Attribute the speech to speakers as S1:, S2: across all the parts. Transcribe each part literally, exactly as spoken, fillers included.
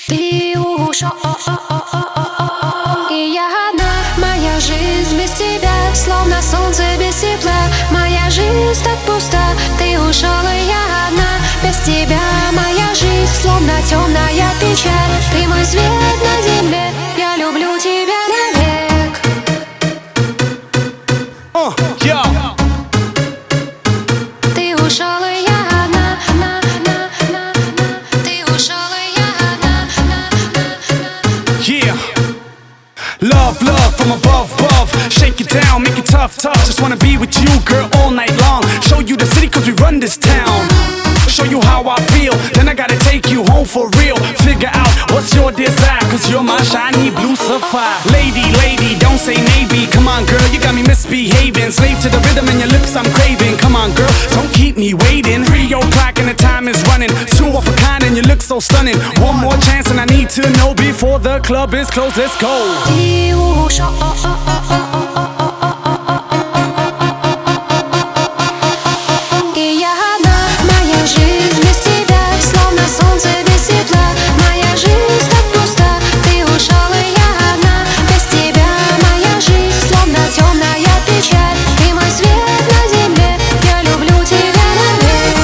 S1: Ты ушел, и я одна. Моя жизнь без тебя, словно солнце без тепла. Моя жизнь так пуста. Ты ушел, и я одна. Без тебя моя жизнь, словно темная печаль. Ты мой свет на земле, я люблю тебя навек.
S2: uh, yeah.
S1: Ты ушел, и я одна, на, на, на, на. Ты ушел, и я одна, на, на, на.
S2: Yeah. Love, love from above, above. Shake it down, make it tough, tough. Just wanna be with you, girl, all night long. Show you the city cause we run this town. Show you how I feel, then I gotta take you home for real. Figure out what's your desire, cause you're my shiny blue sapphire. Lady, lady, don't say maybe. Come on girl, you got me misbehaving. Slave to the rhythm and your lips I'm craving. Come on girl, don't keep me waiting. Three o'clock and the time is running. Two of a kind and you look so stunning. One more chance and I need to know before the club is closed, let's go.
S1: Ты ушел, и я одна. Моя жизнь без тебя, словно солнце без тепла. Моя жизнь так пуста. Ты ушел, и я одна. Без тебя моя жизнь, словно темная печаль. Ты мой свет на земле, я люблю тебя навек.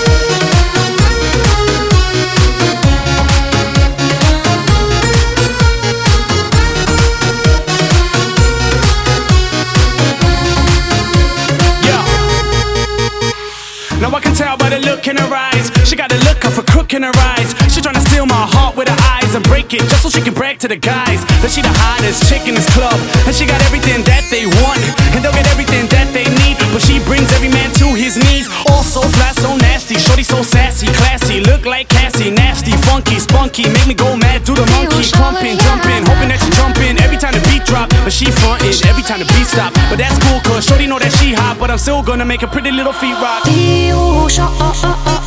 S2: Now I can tell by the look in her eyes. She got a look of a crook in her eyes. She tryna steal my heart with her eyes and break it just so she can brag to the guys that she the hottest chick in this club. And she got everything that they want, and they'll get everything that they need. But she brings every man to his knees. All so flat, so nasty. Shorty so sassy, classy. Look like Cassie, nasty, funky, spunky. Make me go mad, do the monkey. Clumping, jumping, hoping that you jump in every time the beat drop. But she frontin' every time the beat stop. But that's cool cause Shorty know that she hot. But I'm still gonna make her pretty little feet rock.
S1: Ты ушел,